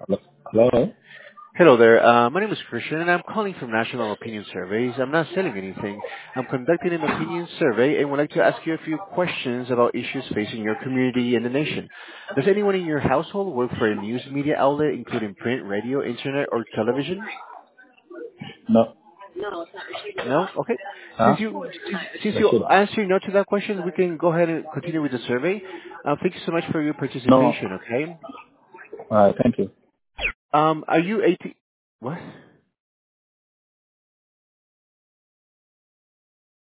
Hello? Hello? Hello there. My name is Christian, and I'm calling from National Opinion Surveys. I'm not selling anything. I'm conducting an opinion survey and would like to ask you a few questions about issues facing your community and the nation. Does anyone in your household work for a news media outlet, including print, radio, internet, or television? No. No? Okay. Huh? Since you That's it. answer no to that question, we can go ahead and continue with the survey. Thank you so much for your No. participation, okay? Alright, thank you. Are you 18? What?